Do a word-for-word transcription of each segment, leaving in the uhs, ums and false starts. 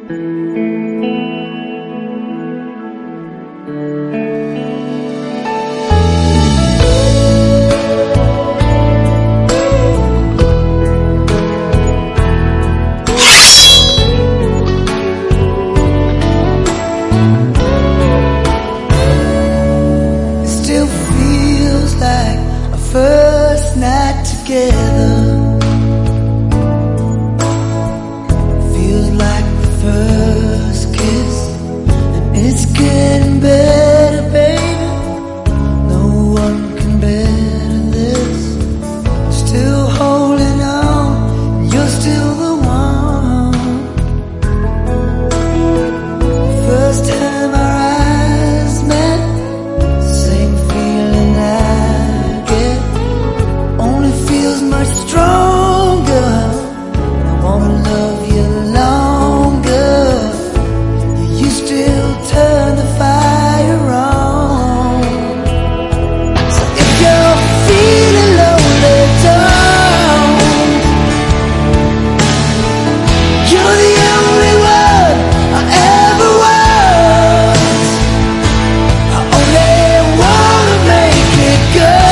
First night together feels like the first kiss, and it's getting better, baby. No one can better this. I'm still holding on, you're still the one. First time our eyes met, same feeling I only feels much stronger. I wanna love you longer. You still turn the fire on. So if you're feeling lonely, don't. You're the only one I ever want. I only wanna make it good.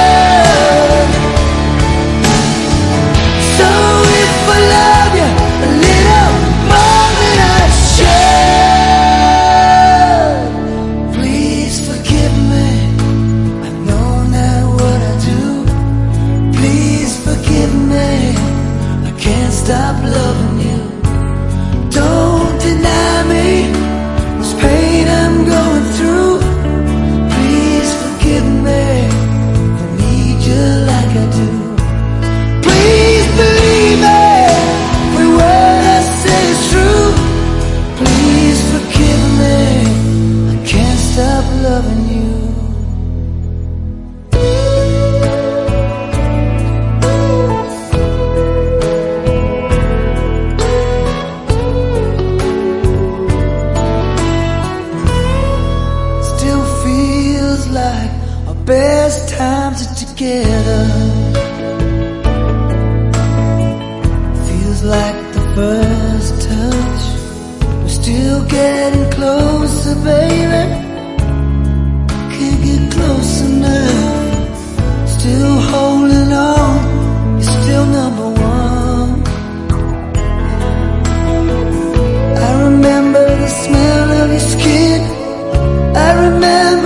Stop loving you. Don't deny me this pain I'm going through. Please forgive me. I need you like I do. Please believe me. Every word I say is true. Please forgive me. I can't stop loving you. Like our best times are together. Feels like the first touch. We're still getting closer, baby. Can't get close enough. Still holding on. You're still number one. I remember the smell of your skin. I remember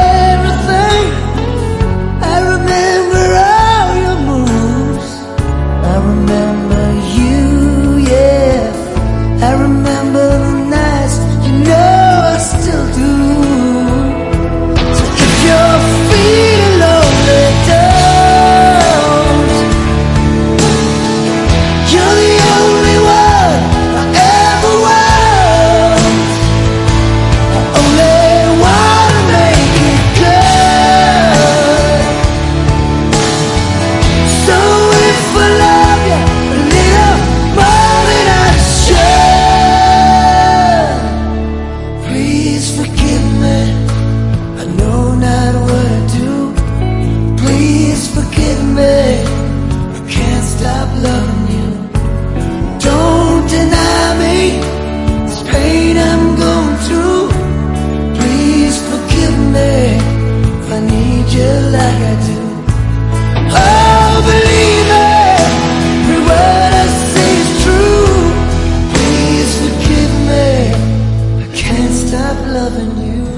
like I do. Oh, believe me, every word I say is true. Please forgive me, I can't stop loving you.